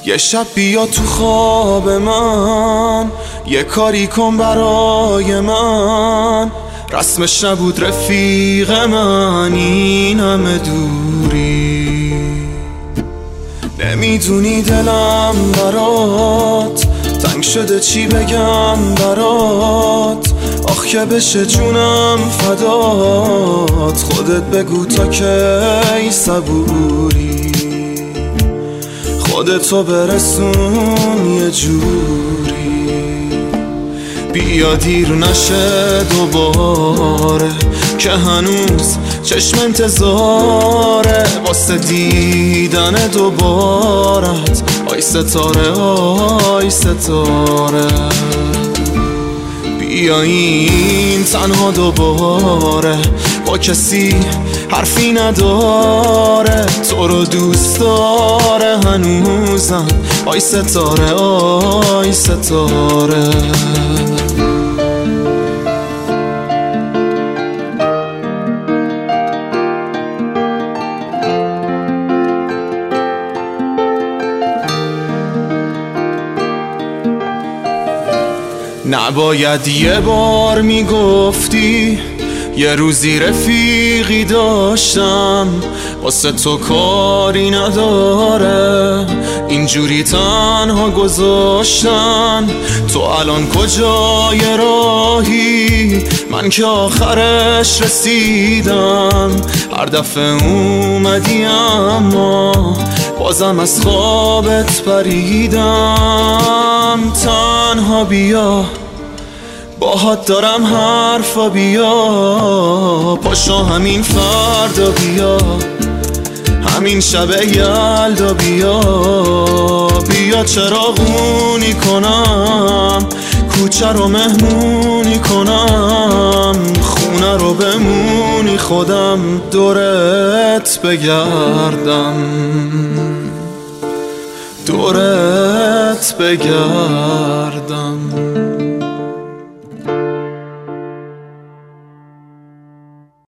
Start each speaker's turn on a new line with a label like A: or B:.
A: یه شب بیا تو خواب من، یه کاری کن برای من. رسمش نبود رفیق من این همه دوری. نمیدونی دلم برات تنگ شده، چی بگم برات. آخ که بشه جونم فدات، خودت بگو تا کی صبوری. خودتو برسون یه جوری، بیا دیر نشه دوباره که هنوز چشم انتظاره واسه دیدن دوبارت. آی ستاره آی ستاره، بیا این تنها دوباره با کسی حرفی نداره. تو رو دوست داره هنوزم، آی ستاره آی ستاره. نباید یه بار میگفتی یه روزی رفیقی داشتم، واسه تو کاری نداره اینجوری تنها گذاشتن. تو الان کجای راهی؟ من که آخرش رسیدم. هر دفعه اومدی اما بازم از خوابت پریدم. تنها بیا باهات دارم حرفا، بیا پاشو همین فردا، بیا همین شب یلدا، بیا بیا چراغونی کنم، کوچه رو مهمونی کنم، خونه رو بمونی خودم دورت بگردم، دورت بگردم.